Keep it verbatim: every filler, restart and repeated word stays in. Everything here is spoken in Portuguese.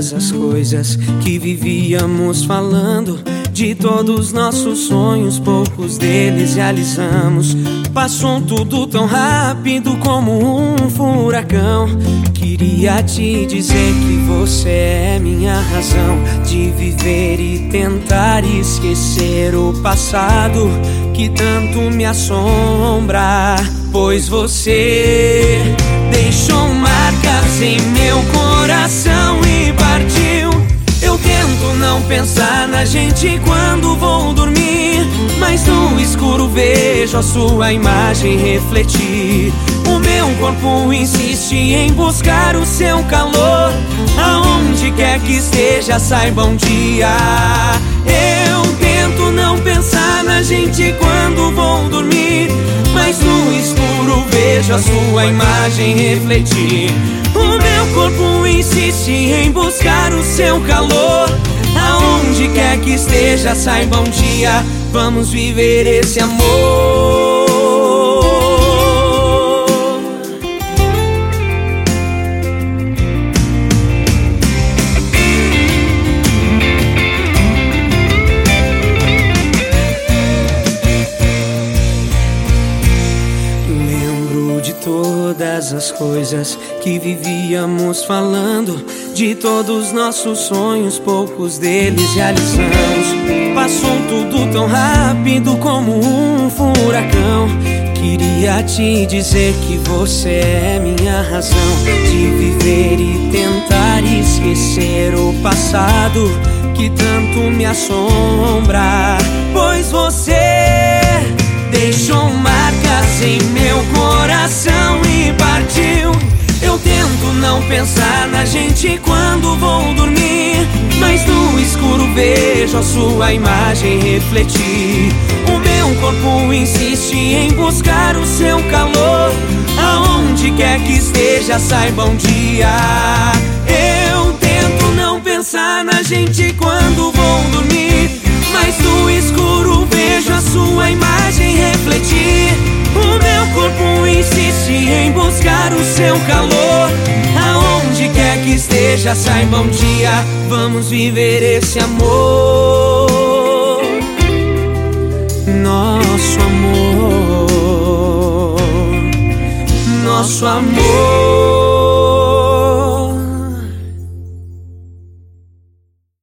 todas as coisas que vivíamos falando, de todos nossos sonhos, poucos deles realizamos. Passou tudo tão rápido como um furacão. Queria te dizer que você é minha razão de viver e tentar esquecer o passado que tanto me assombra. Pois você deixou marcas em meu coração e partiu. Eu tento não pensar na gente quando vou dormir, mas no escuro vejo a sua imagem refletir. O meu corpo insiste em buscar o seu calor. Aonde quer que esteja, saiba um dia. Eu tento não pensar na gente quando vou dormir, mas no escuro vejo a sua imagem refletir. O meu corpo insiste em buscar o seu calor. Aonde quer que esteja, saiba um dia, vamos viver esse amor. Todas as coisas que vivíamos falando, de todos nossos sonhos, poucos deles realizamos. Passou tudo tão rápido como um furacão. Queria te dizer que você é minha razão de viver e tentar esquecer o passado que tanto me assombra. Pois você deixou marcas em meu coração e partiu. Eu tento não pensar na gente quando vou dormir, mas no escuro vejo a sua imagem refletir. O meu corpo insiste em buscar o seu calor. Aonde quer que esteja, saiba um dia. Eu tento não pensar na gente quando vou dormir, mas no escuro vejo a sua imagem refletir. O meu corpo insiste em buscar o seu calor. Aonde quer que esteja, saiba um dia, vamos viver esse amor. Nosso amor, nosso amor.